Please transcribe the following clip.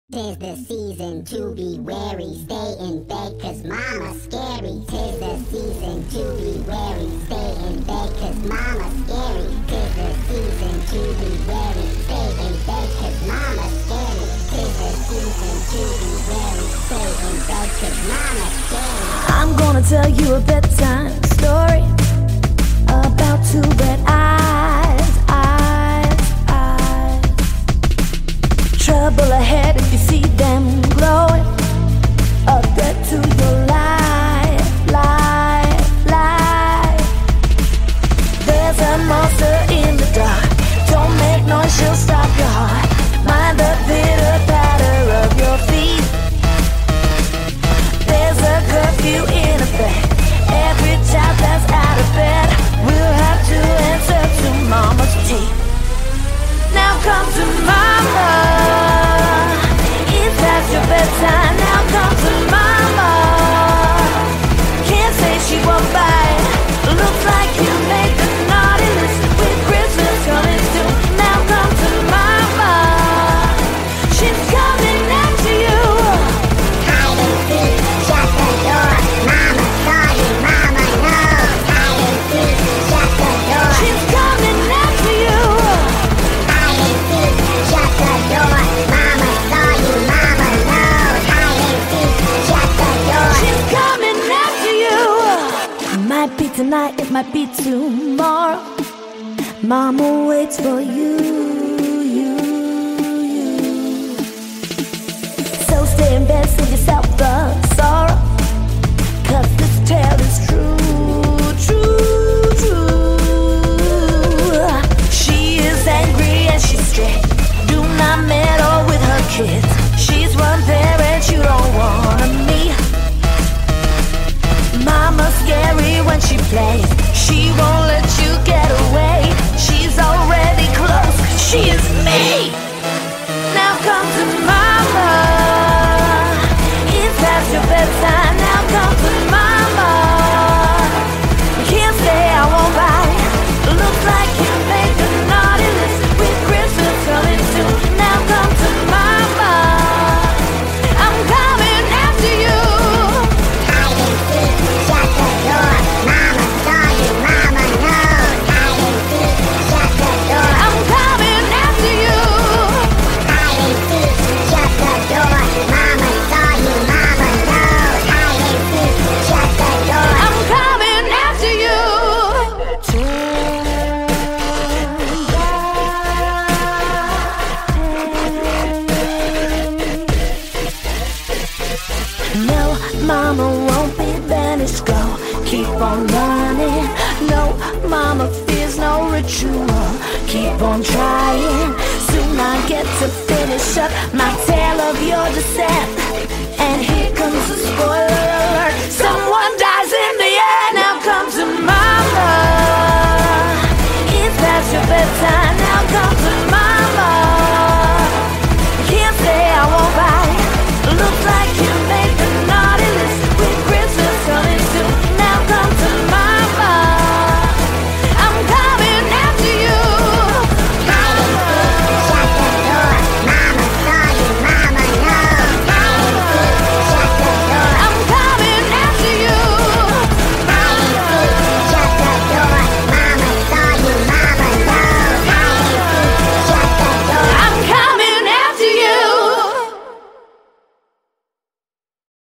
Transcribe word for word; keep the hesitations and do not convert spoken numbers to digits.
'Tis the season to be wary, stay in bed cause mama's scary. 'Tis the season to be wary, stay in bed cause mama's scary. 'Tis the season to be wary, stay in bed cause mama's scary. 'Tis the season to be wary, stay in bed cause mama's scary. I'm gonna tell you a bedtime story about two red eyes, eyes, eyes. Trouble ahead if you see them glowing, a threat to your life, life, life. There's a monster in the dark, don't make noise, she'll stop your heart. Mind the pitter patter of your feet. There's a curfew in effect, every child that's out of bed will have to answer to mama's teeth. Now come to mama, it's past your bedtime. Now come to mama, can't say she won't bite. Looks like you made the naughty list with Christmas coming soon. Now come to mama, she's coming after you. Hide and seek, shut the door. Mama saw you, mama knows. Hide and seek, shut the door. She's coming after you. Hide and seek, shut the door. Mama saw you, mama knows. Hide and seek, shut the door. She's coming after you. Might be tonight, it might be tomorrow. Mama waits for you, you, you. So stay in bed, save yourself the sorrow, 'cause this tale is true, true, true. She is angry and she's strict, do not meddle with her kids. She's one parent you don't wanna meet. Mama's scary when she plays, she won't let you get away. She's already close, she is me. Now come to mama, it's past your bedtime. Now come to mama, can't say I won't bite. Looks like you made the naughty list with Christmas coming soon. Now come to mama, I'm coming after you. Hide and seek, shut the door. Mama saw you, mama knows. Hide and seek, shut the door. I'm coming after you. Hide and seek, shut the door. Mama saw you, mama knows. Hide and seek, shut the door. I'm coming after you. No, mama won't be banished. Go, keep on running. No, mama fears no ritual. Keep on trying. Soon I get to finish up my tale of your descent. And here comes the spoiler.